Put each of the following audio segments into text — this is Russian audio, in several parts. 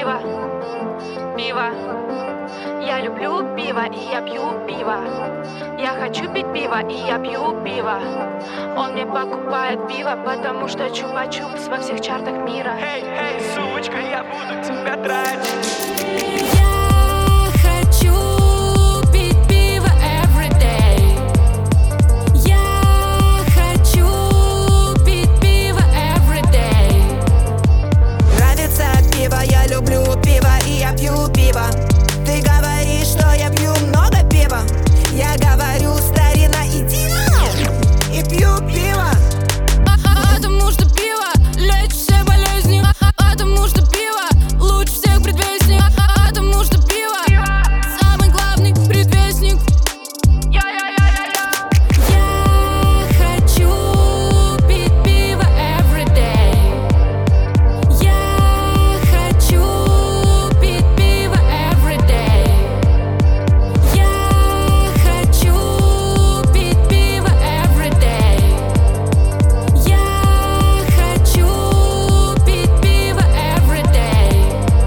пиво, пиво. Я люблю пиво, и я пью пиво. Я хочу пить пиво, и я пью пиво. Он мне покупает пиво, потому что чупа-чупс во всех чартах мира. Эй, эй, сучка, я буду тебя тратить. Я люблю пиво, и я пью пиво. Ты говоришь, что я пью много пива. Я говорю, старина, иди и пью пиво. Потому что пиво лечит все болезни. Потому что пиво лучше всех предвестник. Потому что пиво самый главный предвестник. Я хочу пить пиво everyday. Я хочу пить пиво everyday. Я хочу пить пиво everyday. Я хочу пить пиво everyday.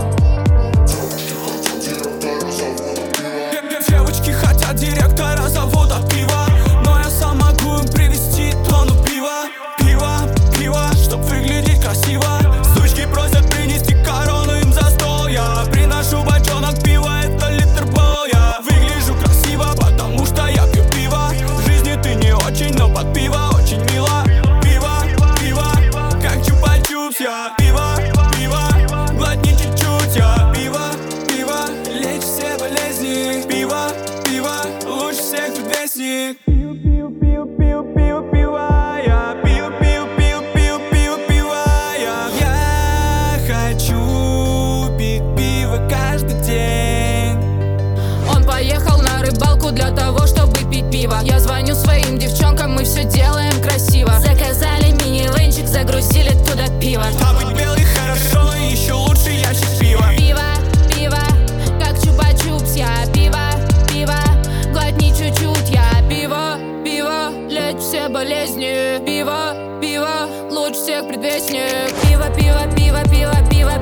Девочки хотят директора завода пива, но я сам могу им привезти тонну пива. Пиво, чтоб выглядеть красиво. Сучки просят принести корону им за стол. Я приношу бочонок пива, это литр боя. Выгляжу красиво, потому что я пью пиво. В жизни ты не очень, но под пиво очень мило. Пиво, как чупа-чупс. Я пиво, глотни чуть-чуть. Я пиво, лечит все болезни. Пиво, лучше всех предвестник. Пиво, я пиво. Я хочу пить пиво каждый день. Он поехал на рыбалку для того, чтобы пить пиво. Я звоню своим девчонкам, мы все делаем красиво. Заказали мини-венчик, загрузили туда пиво. А быть белый хорошо, но еще лучше ящик пива. Пиво, как чупа-чупс. Я пиво, глотни чуть-чуть. Я пиво, лечит все болезни. Пиво, лучше всех предвестник. Пиво,